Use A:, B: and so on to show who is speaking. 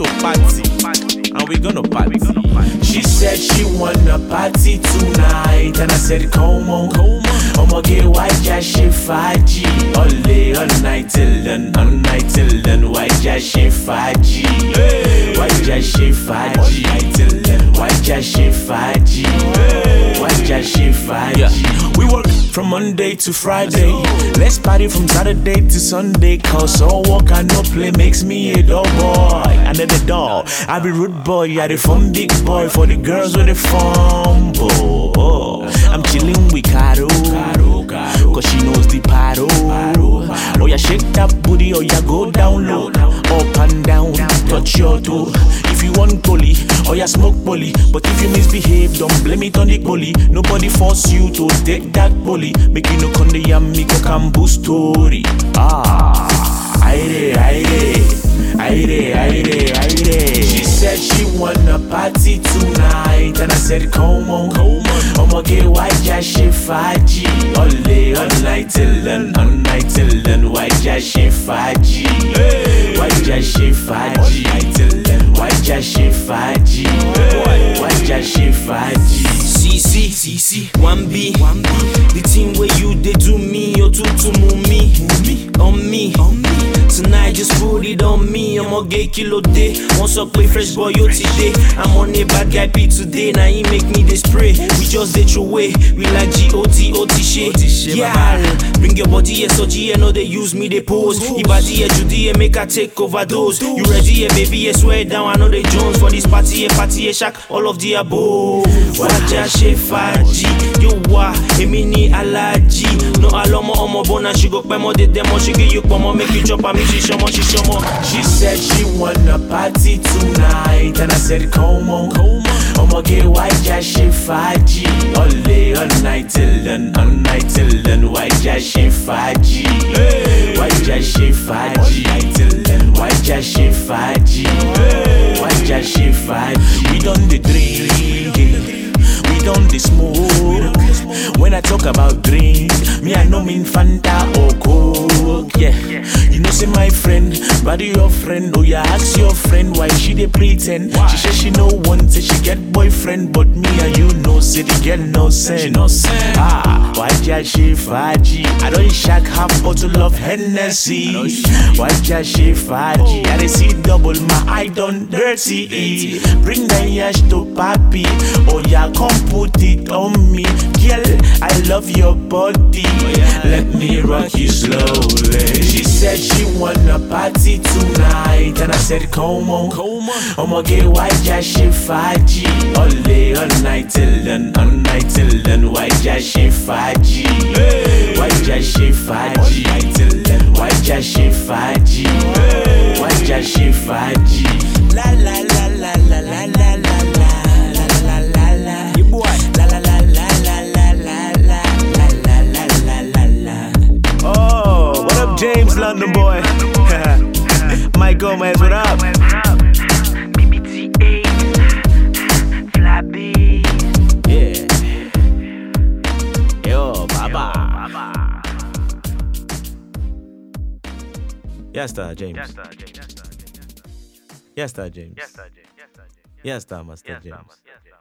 A: to party, and we gonna party.
B: She said she wanna party tonight, and I said come on. I'ma get white Jashi Faji all day, all night till then, white Jashi Faji, white Jashi Faji, white Jashi Faji, white Jashi Faji. Yeah. We work from Monday to Friday, let's party from Saturday to Sunday, cause all work and no play makes me a dog boy. Under the door, I be rude boy, I the fun big boy for the girls with the fumble. I'm chilling with Caro, cause she knows the paro. Oh yeah, shake that booty, oh yeah, go down low, up and down, touch your toe. If you want bully, oh yeah, smoke bully. But if you misbehave, don't blame it on the bully. Nobody force you to take that bully. Make you no conde yam, me go cambu story. She said she wanna party tonight, and I said come on. I'ma get white Jashi Faji all day, all night till then, white Jashi Faji, white Jashi Faji, white Jashi Faji, white Jashi Faji.
C: CC, 1B, the team where you they do me, or to me, on me. Tonight just put it on me, I'ma get kilo day. Once I play fresh boy yo today, I'm on a bad guy P today. Now he make me this spray, we just dey throw away. We like GOT shit. Yeah, bring your body here, so G, know they use me, they pose. Ibadi here, Judy, make her take overdose. You ready here, baby, yeah, swear down, I know they Jones. For this party here, shack, all of the above. Waja Shefaji, you wa, Emini Alaji. No alomo, omo bona, she go pemo, the demo, she give you pomo, make you chop, she shomo.
B: She said she wanna party tonight, and I said come on. I'ma get white Jashi Faji all day, all night till then, white Jashi Faji, white Jashi Faji, white Jashi Faji, white Jashi Faji. We done the drink, we done the smoke. When I talk about drink, me I no mean Fanta or Coke. Yeah, you know say my friend, body your friend. Oh yeah, ask your friend why she dey pretend. She say she no want, say she get boyfriend, but me and you know say the girl no sense. Why Jashi Faji? I don't shack half bottle of Hennessy. Why Jashi Faji? I dey see double, my eye done dirty. Bring the yash to papi. Oh yeah, come put it on me, girl. I love your body. Let me rock you slowly. She said she wanna party tonight, and I said come on. I'ma get white Jashi Faji all day, all night till then, white Jashi Faji, white Jashi Faji, white Jashi Faji, white Jashi Faji. La la la la la la la la la la la la. You boy. La la la la la la la la la la la.
A: Oh, what up, James London boy? Mike Gomez, what up?
C: BBTA, Flabby.
A: Yeah. Yo, baba. Yes, sir, James. Yes, sir, James. Yes, sir, Master James.